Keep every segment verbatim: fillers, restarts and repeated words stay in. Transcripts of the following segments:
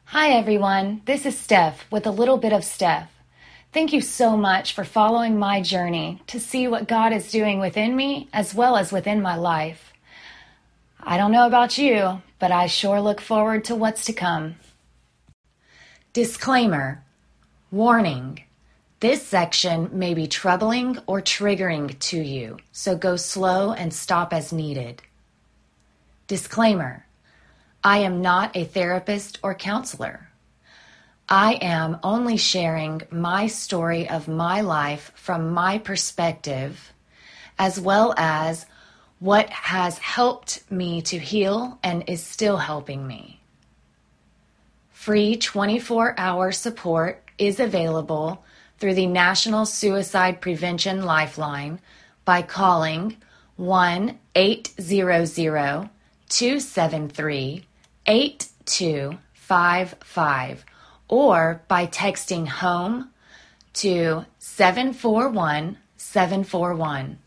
Hi, everyone. This is Steph with a little bit of Steph. Thank you so much for following my journey to see what God is doing within me as well as within my life. I don't know about you, but I sure look forward to what's to come. Disclaimer. Warning. This section may be troubling or triggering to you, so go slow and stop as needed. Disclaimer. I am not a therapist or counselor. I am only sharing my story of my life from my perspective, as well as what has helped me to heal and is still helping me. Free twenty-four hour support is available through the National Suicide Prevention Lifeline by calling one eight hundred, two seven three, eight two five five or by texting HOME to seven four one seven four one.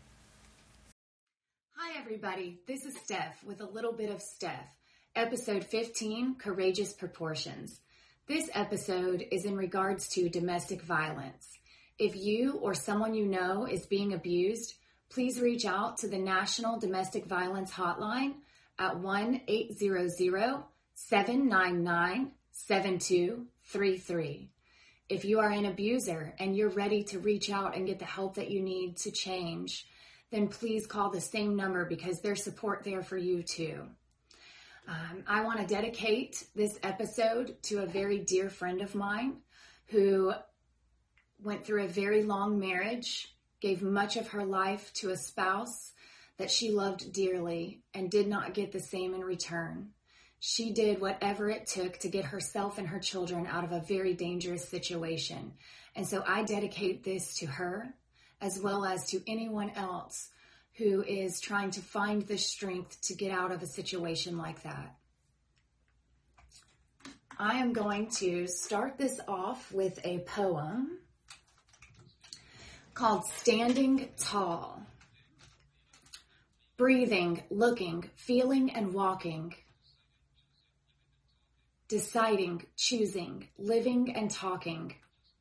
Hi everybody, this is Steph with a little bit of Steph, episode fifteen, Courageous Proportions. This episode is in regards to domestic violence. If you or someone you know is being abused, please reach out to the National Domestic Violence Hotline at one eight hundred, seven nine nine, seven two three three. If you are an abuser and you're ready to reach out and get the help that you need to change, then please call the same number because there's support there for you too. Um, I want to dedicate this episode to a very dear friend of mine who went through a very long marriage, gave much of her life to a spouse that she loved dearly and did not get the same in return. She did whatever it took to get herself and her children out of a very dangerous situation. And so I dedicate this to her, as well as to anyone else who is trying to find the strength to get out of a situation like that. I am going to start this off with a poem called Standing Tall. Breathing, looking, feeling, and walking. Deciding, choosing, living, and talking.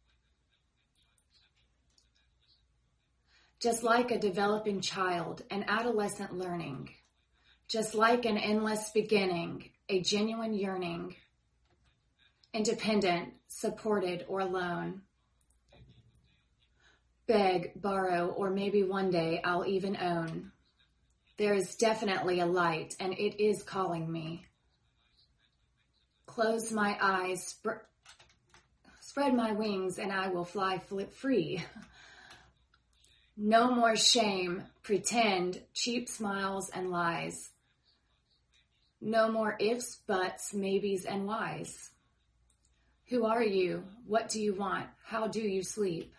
Just like a developing child, an adolescent learning. Just like an endless beginning, a genuine yearning. Independent, supported, or alone. Beg, borrow, or maybe one day I'll even own. There is definitely a light, and it is calling me. Close my eyes, sp- spread my wings, and I will fly flip free. No more shame, pretend, cheap smiles, and lies. No more ifs, buts, maybes, and whys. Who are you? What do you want? How do you sleep?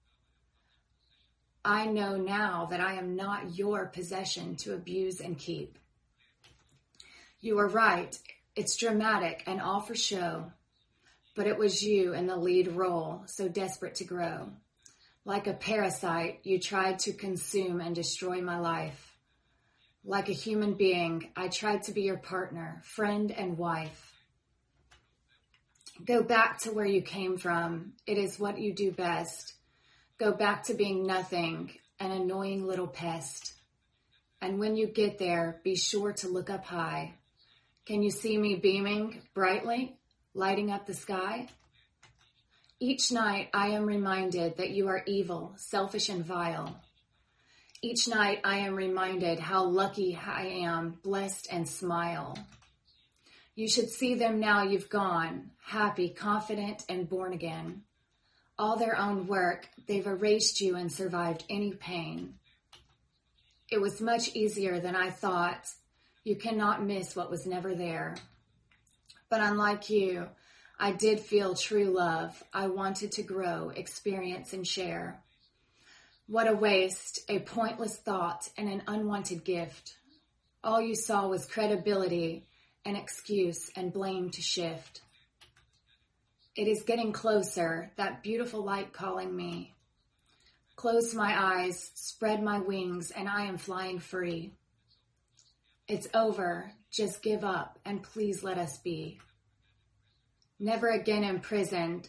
I know now that I am not your possession to abuse and keep. You are right. It's dramatic and all for show, but it was you in the lead role, so desperate to grow. Like a parasite, you tried to consume and destroy my life. Like a human being, I tried to be your partner, friend, and wife. Go back to where you came from. It is what you do best. Go back to being nothing, an annoying little pest. And when you get there, be sure to look up high. Can you see me beaming brightly, lighting up the sky? Each night I am reminded that you are evil, selfish, and vile. Each night I am reminded how lucky I am, blessed, and smile. You should see them now you've gone, happy, confident, and born again. All their own work, they've erased you and survived any pain. It was much easier than I thought. You cannot miss what was never there. But unlike you, I did feel true love. I wanted to grow, experience, and share. What a waste, a pointless thought, and an unwanted gift. All you saw was credibility, an excuse, and blame to shift. It is getting closer, that beautiful light calling me. Close my eyes, spread my wings, and I am flying free. It's over, just give up, and please let us be. never again imprisoned.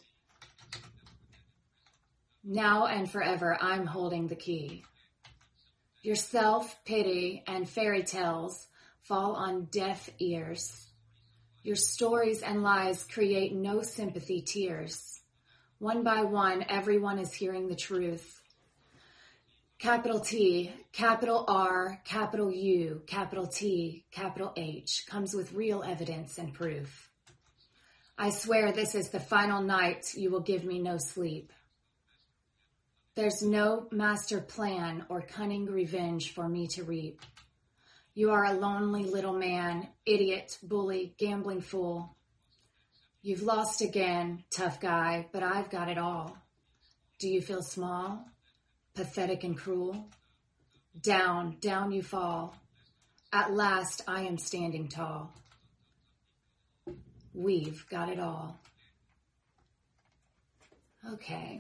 Now and forever, I'm holding the key. Your self-pity and fairy tales fall on deaf ears. Your stories and lies create no sympathy tears. One by one, everyone is hearing the truth. Capital T, capital R, capital U, capital T, capital H comes with real evidence and proof. I swear this is the final night you will give me no sleep. There's no master plan or cunning revenge for me to reap. You are a lonely little man, idiot, bully, gambling fool. You've lost again, tough guy, but I've got it all. Do you feel small, pathetic and cruel? Down, down you fall. At last I am standing tall. We've got it all. Okay.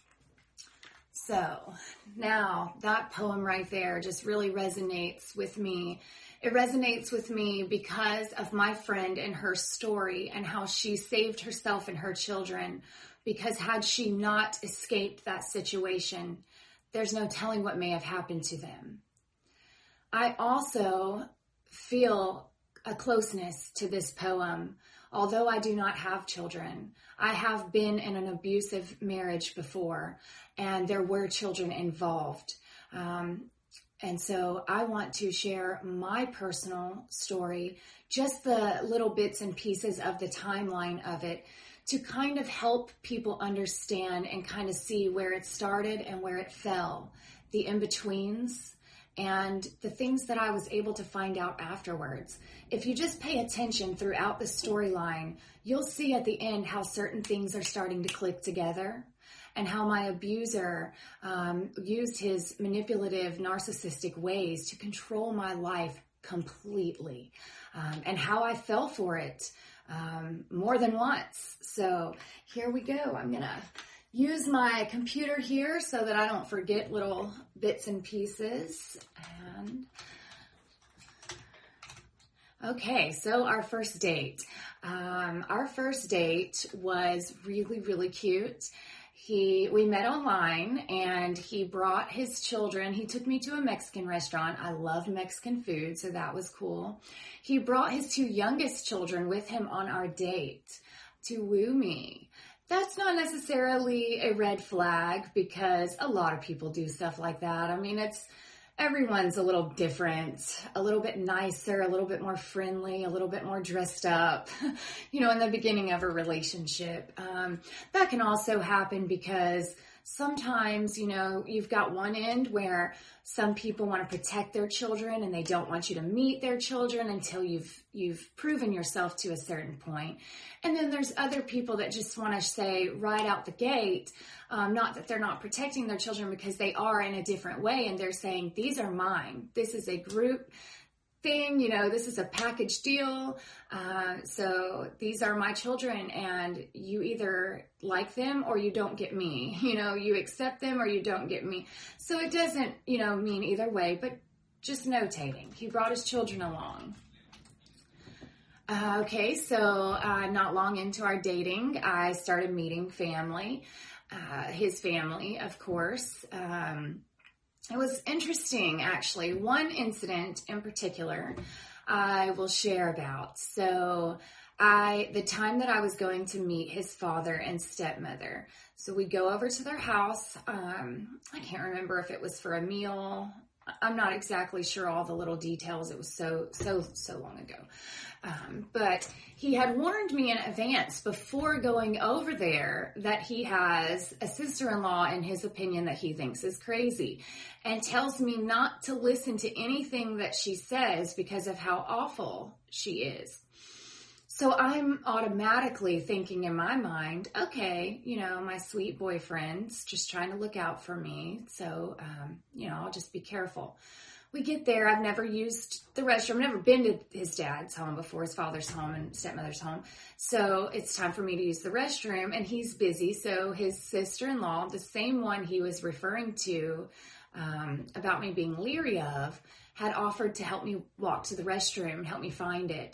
So now that poem right there just really resonates with me. It resonates with me because of my friend and her story and how she saved herself and her children. Because had she not escaped that situation, there's no telling what may have happened to them. I also feel a closeness to this poem. Although I do not have children, I have been in an abusive marriage before, and there were children involved. Um, and so I want to share my personal story, just the little bits and pieces of the timeline of it, to kind of help people understand and kind of see where it started and where it fell, the in-betweens, and the things that I was able to find out afterwards. If you just pay attention throughout the storyline, you'll see at the end how certain things are starting to click together and how my abuser um, used his manipulative, narcissistic ways to control my life completely, um, and how I fell for it um, more than once. So here we go. I'm going to use my computer here so that I don't forget little bits and pieces. And okay, so our first date. Um, our first date was really, really cute. He, we met online and he brought his children. He took me to a Mexican restaurant. I love Mexican food, so that was cool. He brought his two youngest children with him on our date to woo me. That's not necessarily a red flag because a lot of people do stuff like that. I mean, it's, everyone's a little different, a little bit nicer, a little bit more friendly, a little bit more dressed up, you know, in the beginning of a relationship. Um, that can also happen because sometimes, you know, you've got one end where some people want to protect their children and they don't want you to meet their children until you've, you've proven yourself to a certain point. And then there's other people that just want to say right out the gate, um, not that they're not protecting their children because they are in a different way. And they're saying, these are mine. This is a group thing, you know, this is a package deal. Uh, so these are my children and you either like them or you don't get me, you know, you accept them or you don't get me. So it doesn't, you know, mean either way, but just notating. He brought his children along. Uh, okay. So, uh, not long into our dating, I started meeting family, uh, his family, of course. Um, It was interesting, actually. One incident in particular I will share about. So I, the time that I was going to meet his father and stepmother. So we go over to their house. Um, I can't remember if it was for a meal. I'm not exactly sure all the little details. It was so, so, so long ago. Um, but he had warned me in advance before going over there that he has a sister-in-law, in his opinion, that he thinks is crazy, and tells me not to listen to anything that she says because of how awful she is. So I'm automatically thinking in my mind, okay, you know, my sweet boyfriend's just trying to look out for me. So, um, you know, I'll just be careful. We get there. I've never used the restroom. I've never been to his dad's home before, his father's home and stepmother's home. So it's time for me to use the restroom and he's busy. So his sister-in-law, the same one he was referring to, um, about me being leery of, had offered to help me walk to the restroom, help me find it.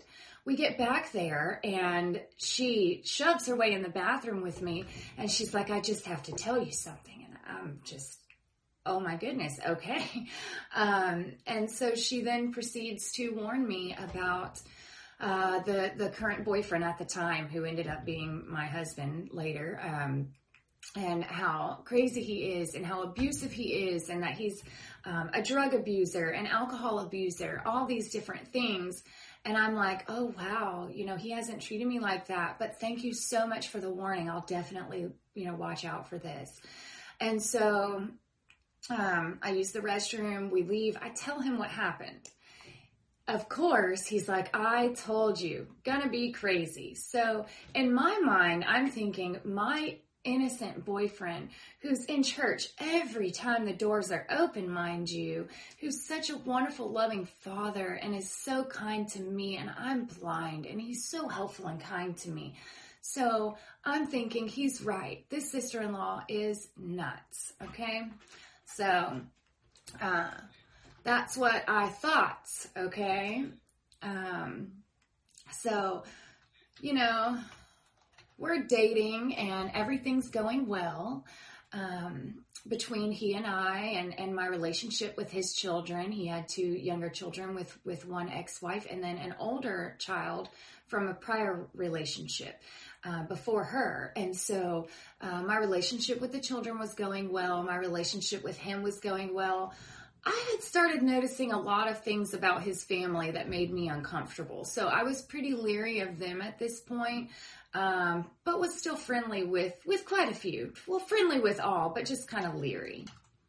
we get back there and she shoves her way in the bathroom with me and she's like, I just have to tell you something. And I'm just, oh my goodness. Okay. Um, and so she then proceeds to warn me about uh, the, the current boyfriend at the time, who ended up being my husband later. Um, and how crazy he is and how abusive he is, and that he's um, a drug abuser, an alcohol abuser, all these different things. And I'm like, oh, wow, you know, he hasn't treated me like that, but thank you so much for the warning. I'll definitely, you know, watch out for this. And so um, I use the restroom, we leave, I tell him what happened. Of course, he's like, I told you, gonna be crazy. So in my mind, I'm thinking, my innocent boyfriend who's in church every time the doors are open, mind you, who's such a wonderful, loving father and is so kind to me, and I'm blind, and he's so helpful and kind to me. So I'm thinking he's right. This sister-in-law is nuts. Okay. So, uh, that's what I thought. Okay. Um, so, you know, we're dating and everything's going well um, between he and I, and, and my relationship with his children. He had two younger children with, with one ex-wife and then an older child from a prior relationship uh, before her. And so uh, my relationship with the children was going well. My relationship with him was going well. I had started noticing a lot of things about his family that made me uncomfortable. So I was pretty leery of them at this point, um, but was still friendly with, with quite a few. Well, friendly with all, but just kind of leery.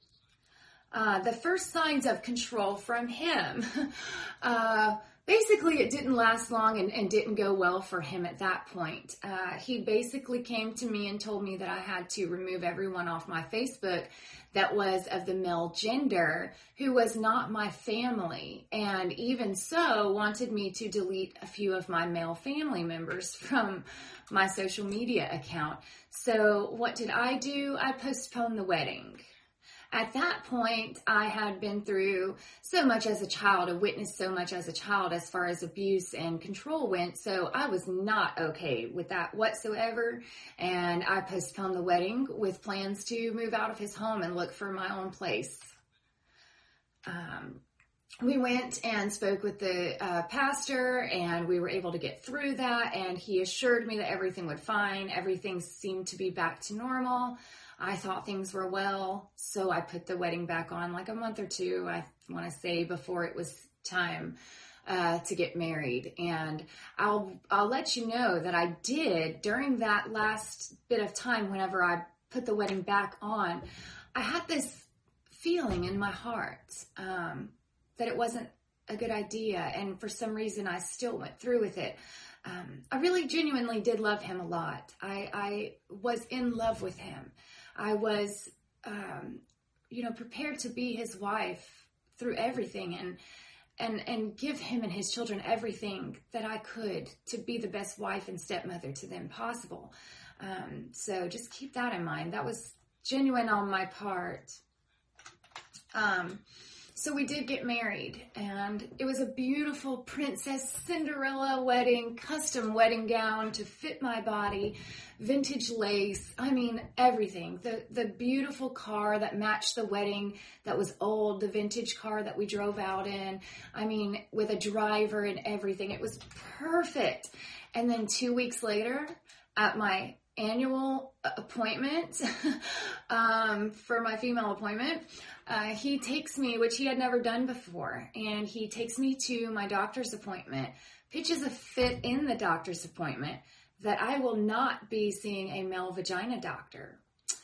Uh, the first signs of control from him, uh, basically it didn't last long and, and didn't go well for him at that point. Uh, he basically came to me and told me that I had to remove everyone off my Facebook that was of the male gender, who was not my family. And even so, wanted me to delete a few of my male family members from my social media account. So what did I do? I postponed the wedding. At that point, I had been through so much as a child, I witnessed so much as a child as far as abuse and control went, so I was not okay with that whatsoever, and I postponed the wedding with plans to move out of his home and look for my own place. Um, we went and spoke with the uh, pastor, and we were able to get through that, and he assured me that everything would fine, everything seemed to be back to normal. I thought things were well, so I put the wedding back on like a month or two, I want to say, before it was time uh, to get married. And I'll I'll let you know that I did, during that last bit of time, whenever I put the wedding back on, I had this feeling in my heart um, that it wasn't a good idea. And for some reason, I still went through with it. Um, I really genuinely did love him a lot. I, I was in love with him. I was, um, you know, prepared to be his wife through everything, and, and, and give him and his children everything that I could to be the best wife and stepmother to them possible. Um, so just keep that in mind. That was genuine on my part. Um, So we did get married, and it was a beautiful Princess Cinderella wedding, custom wedding gown to fit my body, vintage lace, I mean, everything. The the beautiful car that matched the wedding that was old, the vintage car that we drove out in, I mean, with a driver and everything. It was perfect. And then two weeks later, at my annual appointment um, for my female appointment, uh, he takes me, which he had never done before, and he takes me to my doctor's appointment, pitches a fit in the doctor's appointment that I will not be seeing a male vagina doctor.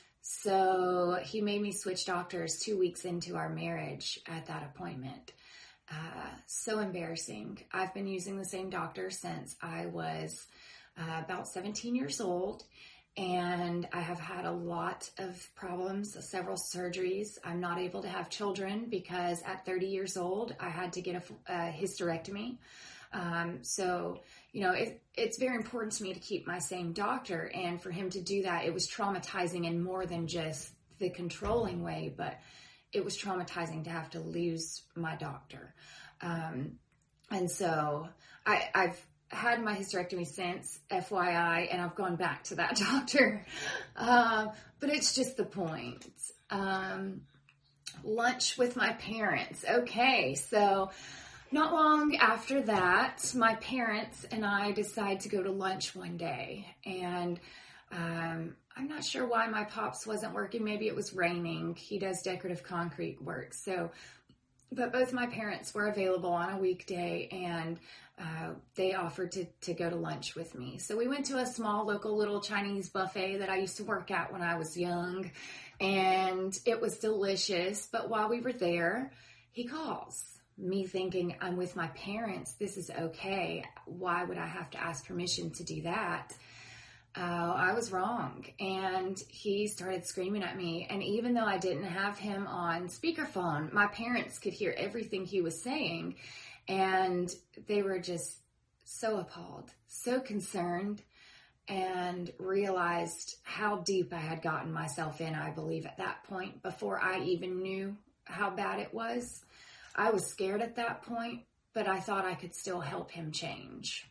So he made me switch doctors two weeks into our marriage at that appointment. Uh, so embarrassing. I've been using the same doctor since I was Uh, about seventeen years old, and I have had a lot of problems, several surgeries. I'm not able to have children because at thirty years old, I had to get a, a hysterectomy. Um, so, you know, it, it's very important to me to keep my same doctor, and for him to do that, it was traumatizing in more than just the controlling way, but it was traumatizing to have to lose my doctor. Um, and so I, I've had my hysterectomy since, F Y I, and I've gone back to that doctor. Uh, but it's just the point. Um, lunch with my parents. Okay, so not long after that, my parents and I decided to go to lunch one day. And um, I'm not sure why my pops wasn't working. Maybe it was raining. He does decorative concrete work. So, but both my parents were available on a weekday, and uh, they offered to, to go to lunch with me. So we went to a small local little Chinese buffet that I used to work at when I was young, and it was delicious. But while we were there, he calls. Me thinking, I'm with my parents. This is okay. Why would I have to ask permission to do that? Uh, I was wrong. And he started screaming at me. And even though I didn't have him on speakerphone, my parents could hear everything he was saying. And they were just so appalled, so concerned, and realized how deep I had gotten myself in, I believe, at that point, before I even knew how bad it was. I was scared at that point, but I thought I could still help him change.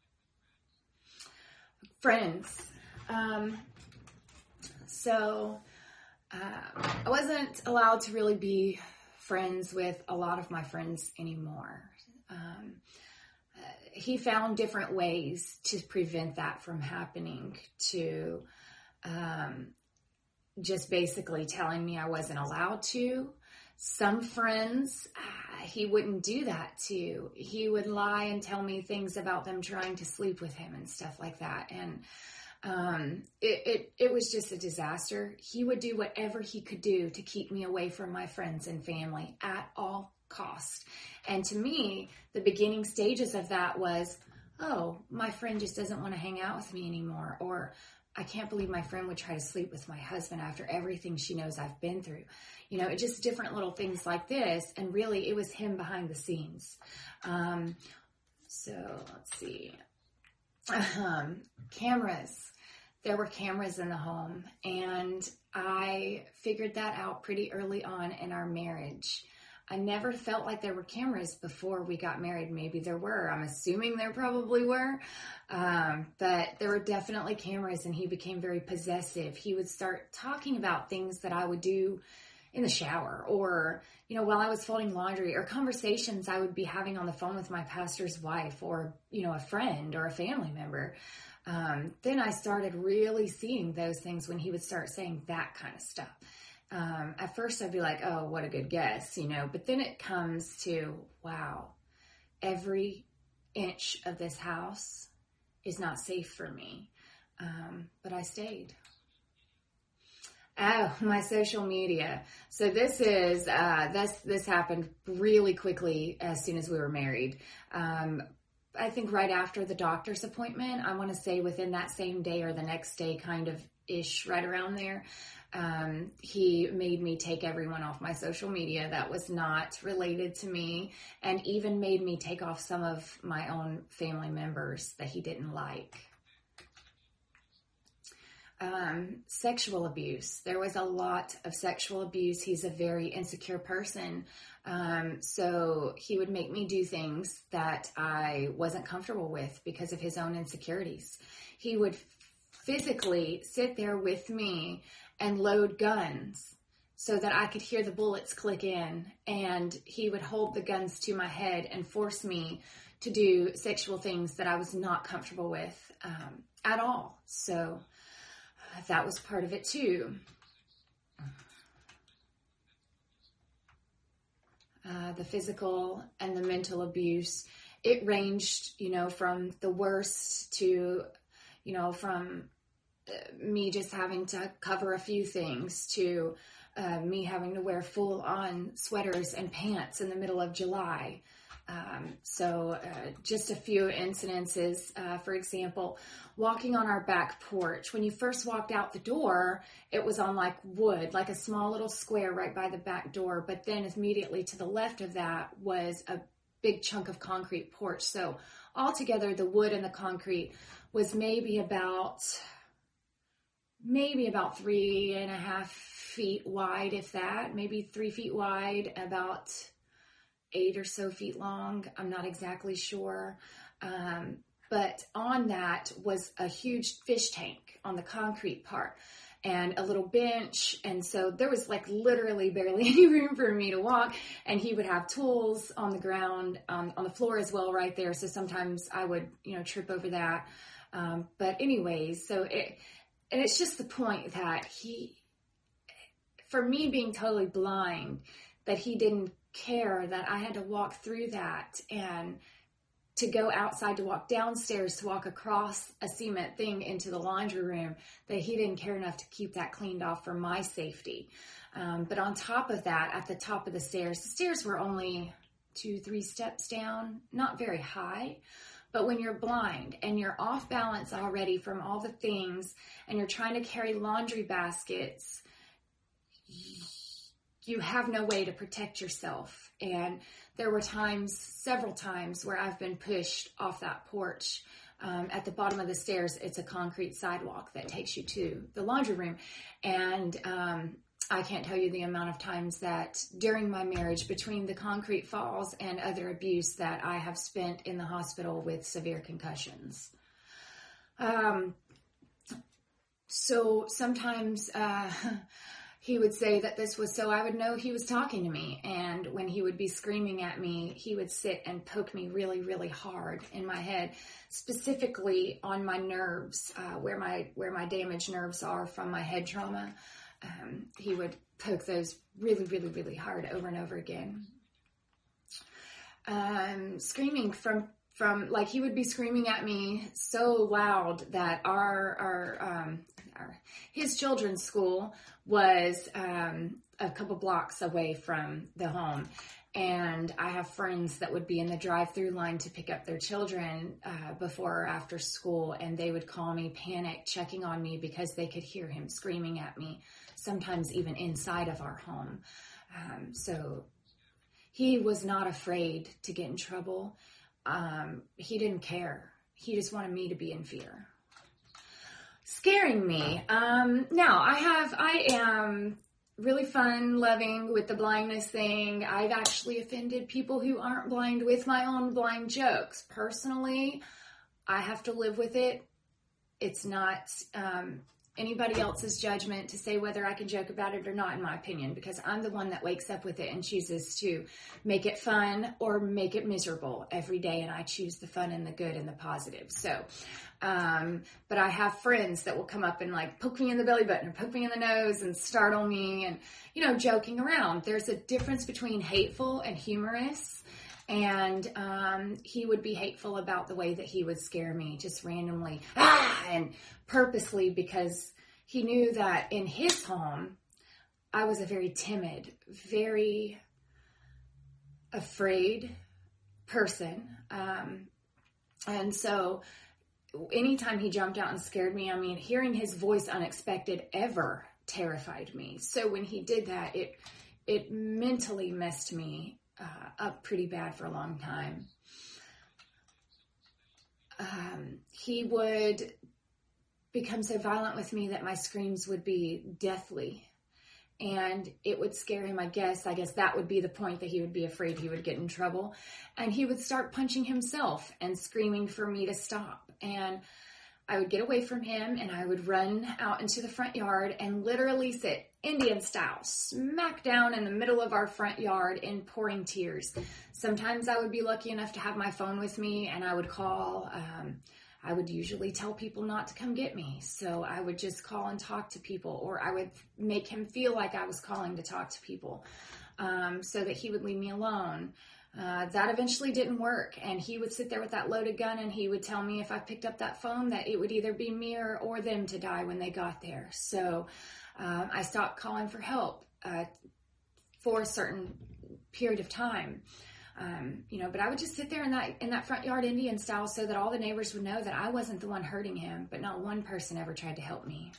Friends. Um, so uh, I wasn't allowed to really be friends with a lot of my friends anymore. Um, uh, he found different ways to prevent that from happening, to um, just basically telling me I wasn't allowed to. Some friends, uh, he wouldn't do that to. He would lie and tell me things about them trying to sleep with him and stuff like that. And um, it, it, it was just a disaster. He would do whatever he could do to keep me away from my friends and family at all costs. And to me, the beginning stages of that was, oh, my friend just doesn't want to hang out with me anymore. Or, I can't believe my friend would try to sleep with my husband after everything she knows I've been through. You know, just different little things like this. And really, it was him behind the scenes. Um, so let's see. Um, cameras. There were cameras in the home. And I figured that out pretty early on in our marriage. I never felt like there were cameras before we got married. Maybe there were. I'm assuming there probably were. Um, but there were definitely cameras, and he became very possessive. He would start talking about things that I would do in the shower, or, you know, while I was folding laundry, or conversations I would be having on the phone with my pastor's wife, or, you know, a friend or a family member. Um, then I started really seeing those things when he would start saying that kind of stuff. Um, at first I'd be like, oh, what a good guess, you know, but then it comes to, wow, every inch of this house is not safe for me. Um, but I stayed. Oh, my social media. So this is, uh, this, this happened really quickly as soon as we were married. Um, I think right after the doctor's appointment, I want to say within that same day or the next day, kind of ish, right around there. Um, he made me take everyone off my social media that was not related to me, and even made me take off some of my own family members that he didn't like. Um, sexual abuse. There was a lot of sexual abuse. He's a very insecure person. Um, so he would make me do things that I wasn't comfortable with because of his own insecurities. He would physically sit there with me and load guns so that I could hear the bullets click in, and he would hold the guns to my head and force me to do sexual things that I was not comfortable with um, at all. So uh, that was part of it too. Uh, the physical and the mental abuse, it ranged, you know, from the worst to, you know, from me just having to cover a few things to uh, me having to wear full-on sweaters and pants in the middle of July. Um, so uh, just a few incidences. Uh, for example, walking on our back porch. When you first walked out the door, it was on like wood, like a small little square right by the back door. But then immediately to the left of that was a big chunk of concrete porch. So altogether, the wood and the concrete was maybe about... maybe about three and a half feet wide, if that, maybe three feet wide, about eight or so feet long. I'm not exactly sure. Um, but on that was a huge fish tank on the concrete part and a little bench. And so there was like literally barely any room for me to walk. And he would have tools on the ground, um, on the floor as well, right there. So sometimes I would, you know, trip over that. Um, but anyways, so it, and it's just the point that he, for me being totally blind, that he didn't care that I had to walk through that and to go outside, to walk downstairs, to walk across a cement thing into the laundry room, that he didn't care enough to keep that cleaned off for my safety. Um, but on top of that, at the top of the stairs, the stairs were only two, three steps down, not very high. But when you're blind and you're off balance already from all the things and you're trying to carry laundry baskets, you have no way to protect yourself. And there were times, several times, where I've been pushed off that porch. Um, at the bottom of the stairs, it's a concrete sidewalk that takes you to the laundry room. And um, I can't tell you the amount of times that during my marriage, between the concrete falls and other abuse, that I have spent in the hospital with severe concussions. Um, so sometimes uh, he would say that this was so I would know he was talking to me. And when he would be screaming at me, he would sit and poke me really, really hard in my head, specifically on my nerves, uh, where my where my damaged nerves are from my head trauma. Um, he would poke those really, really, really hard over and over again. Um, screaming from, from, like he would be screaming at me so loud that our, our, um, our his children's school was um, a couple blocks away from the home. And I have friends that would be in the drive-through line to pick up their children uh, before or after school, and they would call me, panic, checking on me because they could hear him screaming at me, sometimes even inside of our home. Um, so he was not afraid to get in trouble. Um, he didn't care. He just wanted me to be in fear. Scaring me. Um, now, I have, I am... really fun, loving with the blindness thing. I've actually offended people who aren't blind with my own blind jokes. Personally, I have to live with it. It's not um, anybody else's judgment to say whether I can joke about it or not, in my opinion, because I'm the one that wakes up with it and chooses to make it fun or make it miserable every day. And I choose the fun and the good and the positive. So, Um, but I have friends that will come up and like poke me in the belly button or poke me in the nose and startle me and, you know, joking around. There's a difference between hateful and humorous. And, um, he would be hateful about the way that he would scare me just randomly, ah, and purposely, because he knew that in his home, I was a very timid, very afraid person. Um, and so anytime he jumped out and scared me, I mean, hearing his voice unexpected ever terrified me. So when he did that, it it mentally messed me uh, up pretty bad for a long time. Um, he would become so violent with me that my screams would be deathly. And it would scare him, I guess. I guess that would be the point, that he would be afraid he would get in trouble. And he would start punching himself and screaming for me to stop. And I would get away from him and I would run out into the front yard and literally sit Indian style, smack down in the middle of our front yard in pouring tears. Sometimes I would be lucky enough to have my phone with me and I would call. Um, I would usually tell people not to come get me. So I would just call and talk to people, or I would make him feel like I was calling to talk to people, um, so that he would leave me alone. Uh, that eventually didn't work. And he would sit there with that loaded gun and he would tell me if I picked up that phone that it would either be me or, or them to die when they got there. So um, I stopped calling for help uh, for a certain period of time. Um, you know, but I would just sit there in that in that front yard Indian style so that all the neighbors would know that I wasn't the one hurting him, but not one person ever tried to help me.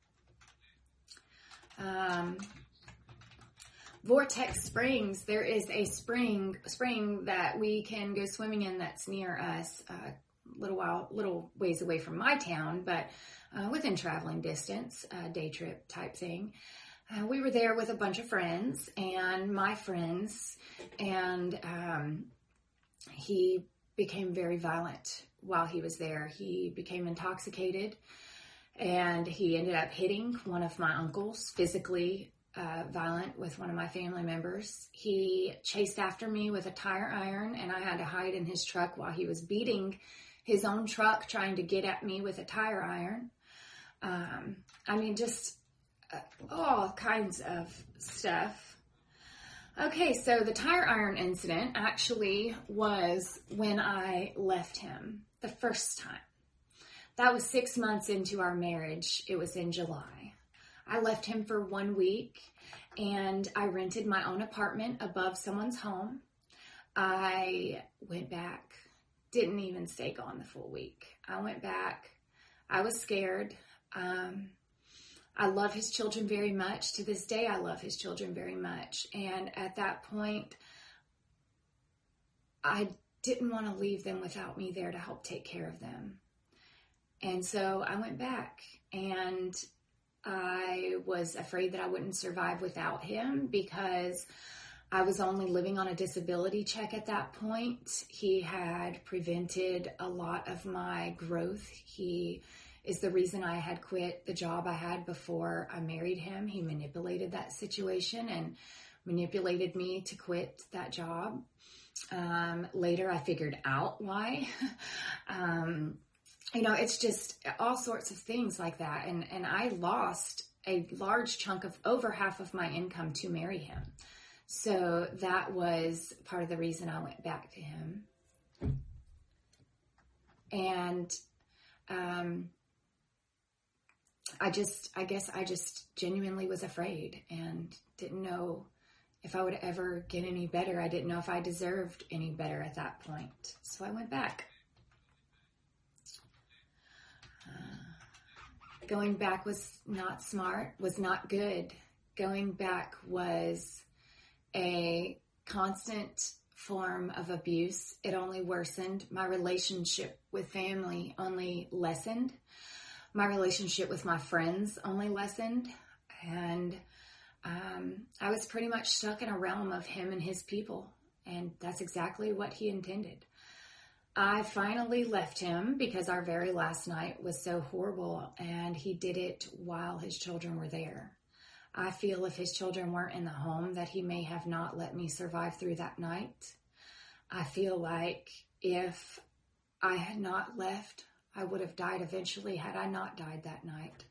Um, Vortex Springs, there is a spring spring that we can go swimming in that's near us, a uh, little while, little ways away from my town, but uh, within traveling distance, a day trip type thing. Uh, we were there with a bunch of friends and my friends, and um, he became very violent while he was there. He became intoxicated, and he ended up hitting one of my uncles, physically uh, violent with one of my family members. He chased after me with a tire iron, and I had to hide in his truck while he was beating his own truck, trying to get at me with a tire iron. Um, I mean, just uh, all kinds of stuff. Okay, so the tire iron incident actually was when I left him the first time. That was six months into our marriage. It was in July. I left him for one week, and I rented my own apartment above someone's home. I went back, didn't even stay gone the full week. I went back. I was scared. Um, I love his children very much. To this day, I love his children very much. And at that point, I didn't want to leave them without me there to help take care of them. And so I went back, and I was afraid that I wouldn't survive without him because I was only living on a disability check at that point. He had prevented a lot of my growth. He is the reason I had quit the job I had before I married him. He manipulated that situation and manipulated me to quit that job. Um, later, I figured out why. um, You know, it's just all sorts of things like that. And, and I lost a large chunk of over half of my income to marry him. So that was part of the reason I went back to him. And um, I just, I guess I just genuinely was afraid and didn't know if I would ever get any better. I didn't know if I deserved any better at that point. So I went back. Going back was not smart, was not good. Going back was a constant form of abuse. It only worsened. My relationship with family only lessened. My relationship with my friends only lessened. And um, I was pretty much stuck in a realm of him and his people. And that's exactly what he intended. I finally left him because our very last night was so horrible, and he did it while his children were there. I feel if his children weren't in the home that he may have not let me survive through that night. I feel like if I had not left, I would have died eventually had I not died that night.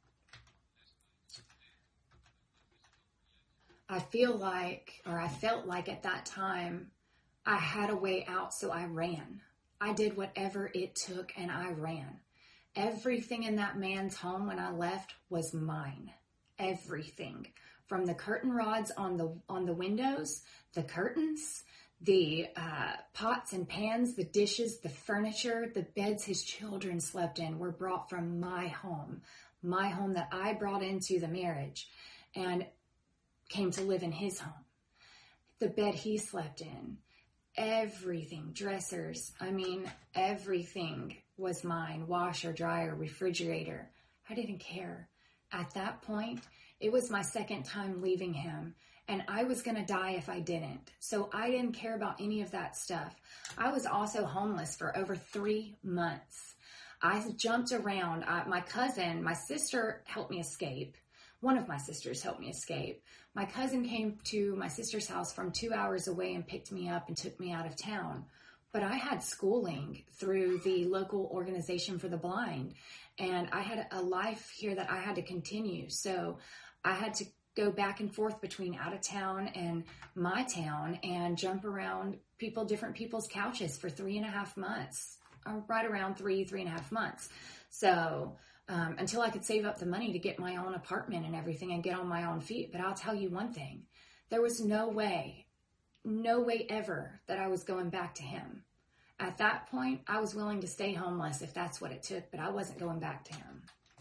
I feel like, or I felt like at that time, I had a way out, so I ran. I did whatever it took, and I ran. Everything in that man's home when I left was mine. Everything. From the curtain rods on the on the windows, the curtains, the uh, pots and pans, the dishes, the furniture, the beds his children slept in were brought from my home. My home that I brought into the marriage and came to live in his home. The bed he slept in. Everything, dressers, I mean, everything was mine. Washer, dryer, refrigerator. I didn't care. At that point, it was my second time leaving him, and I was going to die if I didn't. So I didn't care about any of that stuff. I was also homeless for over three months. I jumped around. I, my cousin, my sister helped me escape. One of my sisters helped me escape. My cousin came to my sister's house from two hours away and picked me up and took me out of town. But I had schooling through the local organization for the blind, and I had a life here that I had to continue. So I had to go back and forth between out of town and my town and jump around people, different people's couches for three and a half months, or right around three, three and a half months. So Um, until I could save up the money to get my own apartment and everything and get on my own feet. But I'll tell you one thing, there was no way, no way ever that I was going back to him. At that point, I was willing to stay homeless if that's what it took, but I wasn't going back to him.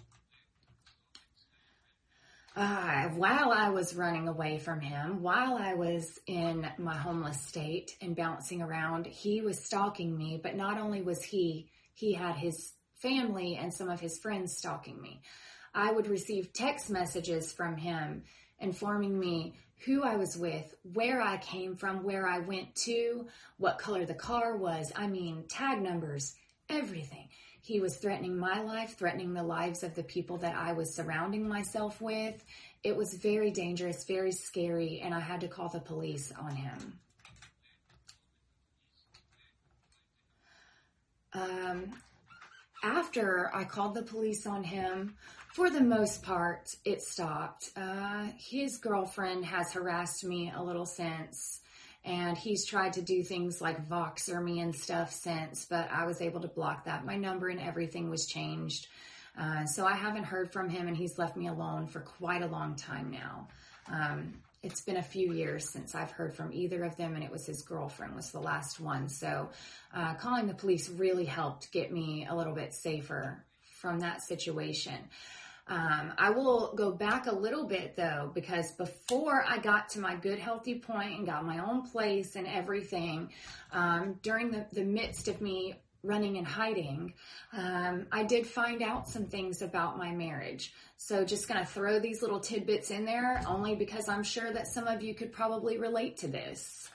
Uh, while I was running away from him, while I was in my homeless state and bouncing around, he was stalking me. But not only was he, he had his family and some of his friends stalking me. I would receive text messages from him informing me who I was with, where I came from, where I went to, what color the car was. I mean, tag numbers, everything. He was threatening my life, threatening the lives of the people that I was surrounding myself with. It was very dangerous, very scary, and I had to call the police on him. Um, after I called the police on him, for the most part, it stopped. Uh, his girlfriend has harassed me a little since, and he's tried to do things like Voxer me and stuff since, but I was able to block that. My number and everything was changed. Uh, so I haven't heard from him, and he's left me alone for quite a long time now. Um, it's been a few years since I've heard from either of them, and it was his girlfriend was the last one. So uh, calling the police really helped get me a little bit safer from that situation. Um, I will go back a little bit though, because before I got to my good, healthy point and got my own place and everything, um, during the, the midst of me running and hiding, um, I did find out some things about my marriage. So just going to throw these little tidbits in there only because I'm sure that some of you could probably relate to this.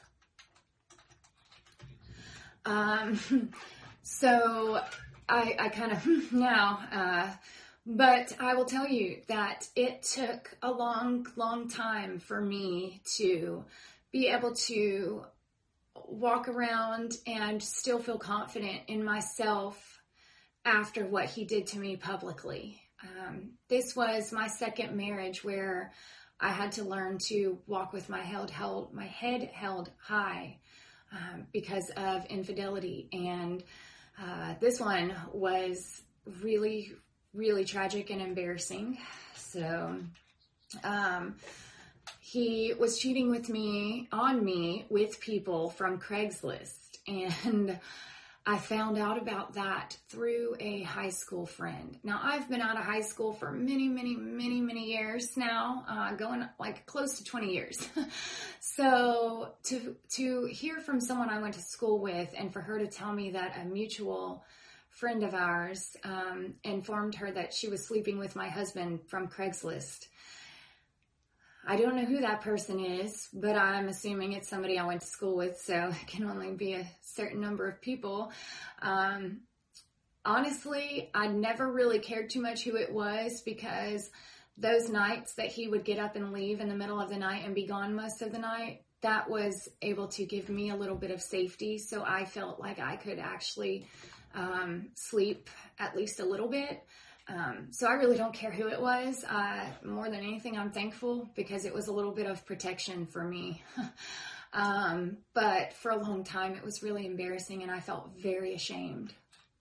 Um, so I, I kind of now, uh, but I will tell you that it took a long, long time for me to be able to walk around and still feel confident in myself after what he did to me publicly. Um, this was my second marriage where I had to learn to walk with my held, held my head held high um, because of infidelity. And uh, this one was really, really tragic and embarrassing. So, um, he was cheating with me, on me, with people from Craigslist. And I found out about that through a high school friend. Now, I've been out of high school for many, many, many, many years now, uh, going like close to twenty years. So to, to hear from someone I went to school with and for her to tell me that a mutual friend of ours um, informed her that she was sleeping with my husband from Craigslist. I don't know who that person is, but I'm assuming it's somebody I went to school with, so it can only be a certain number of people. Um, honestly, I never really cared too much who it was because those nights that he would get up and leave in the middle of the night and be gone most of the night, that was able to give me a little bit of safety, so I felt like I could actually um, sleep at least a little bit. Um, so I really don't care who it was. Uh, more than anything, I'm thankful because it was a little bit of protection for me. um, but for a long time, it was really embarrassing and I felt very ashamed.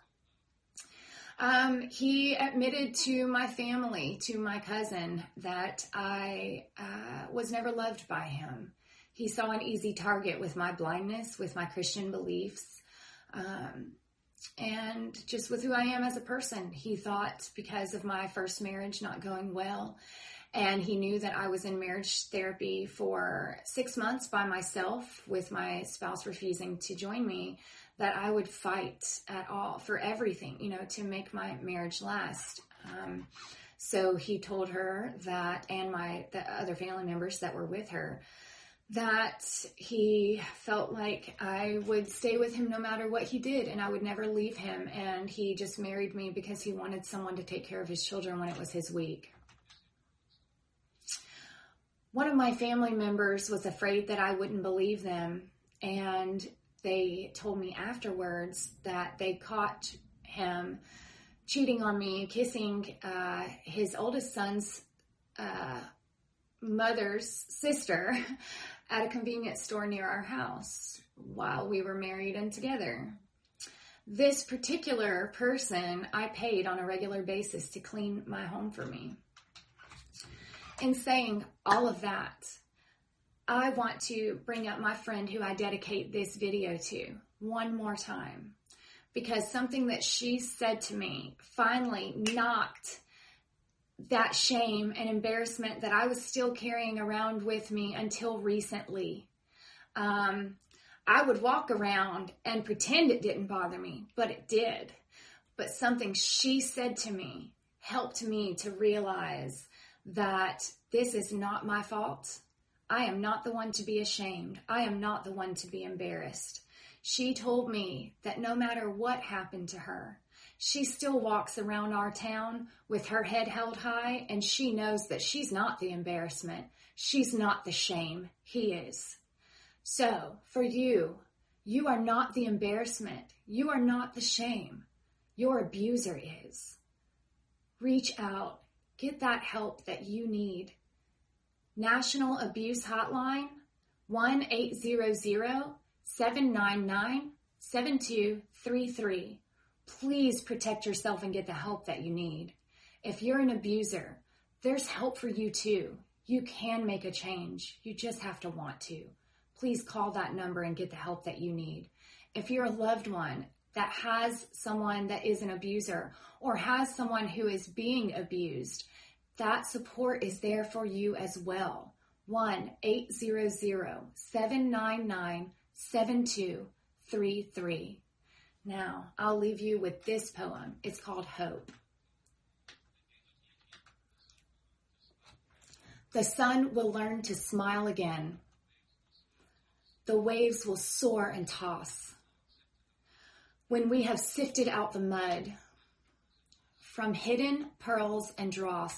Um, he admitted to my family, to my cousin, that I uh, was never loved by him. He saw an easy target with my blindness, with my Christian beliefs. Um, And just with who I am as a person, he thought because of my first marriage not going well, and he knew that I was in marriage therapy for six months by myself with my spouse refusing to join me, that I would fight at all for everything, you know, to make my marriage last. Um, so he told her that, and my the other family members that were with her, that he felt like I would stay with him no matter what he did and I would never leave him. And he just married me because he wanted someone to take care of his children when it was his week. One of my family members was afraid that I wouldn't believe them. And they told me afterwards that they caught him cheating on me, kissing uh, his oldest son's uh, mother's sister at a convenience store near our house while we were married and together. This particular person I paid on a regular basis to clean my home for me. In saying all of that, I want to bring up my friend who I dedicate this video to one more time, because something that she said to me finally knocked that shame and embarrassment that I was still carrying around with me until recently. Um, I would walk around and pretend it didn't bother me, but it did. But something she said to me helped me to realize that this is not my fault. I am not the one to be ashamed. I am not the one to be embarrassed. She told me that no matter what happened to her, she still walks around our town with her head held high, and she knows that she's not the embarrassment. She's not the shame. He is. So for you, you are not the embarrassment. You are not the shame. Your abuser is. Reach out. Get that help that you need. National Abuse Hotline, one eight hundred, seven nine nine, seven two three three. Please protect yourself and get the help that you need. If you're an abuser, there's help for you too. You can make a change. You just have to want to. Please call that number and get the help that you need. If you're a loved one that has someone that is an abuser or has someone who is being abused, that support is there for you as well. one eight hundred, seven nine nine, seven two three three. Now, I'll leave you with this poem. It's called Hope. The sun will learn to smile again. The waves will soar and toss. When we have sifted out the mud from hidden pearls and dross,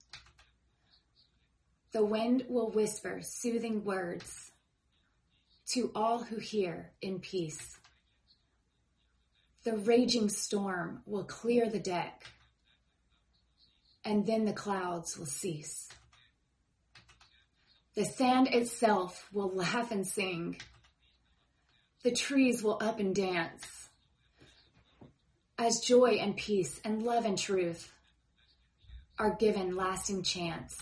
the wind will whisper soothing words to all who hear in peace. The raging storm will clear the deck, and then the clouds will cease. The sand itself will laugh and sing. The trees will up and dance, as joy and peace and love and truth are given lasting chance.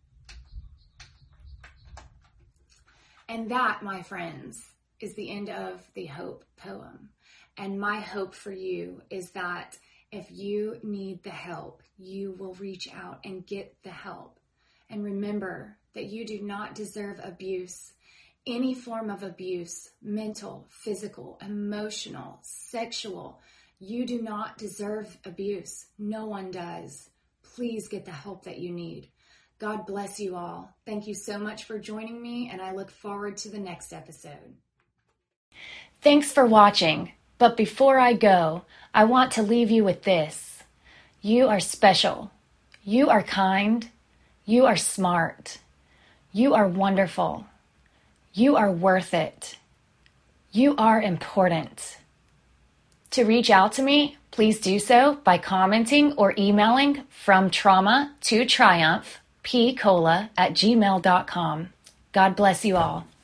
And that, my friends, is the end of the Hope poem. And my hope for you is that if you need the help, you will reach out and get the help. And remember that you do not deserve abuse. Any form of abuse, mental, physical, emotional, sexual, you do not deserve abuse. No one does. Please get the help that you need. God bless you all. Thank you so much for joining me, and I look forward to the next episode. Thanks for watching. But before I go, I want to leave you with this. You are special. You are kind. You are smart. You are wonderful. You are worth it. You are important. To reach out to me, please do so by commenting or emailing from trauma to triumph, pcola at gmail dot com. God bless you all.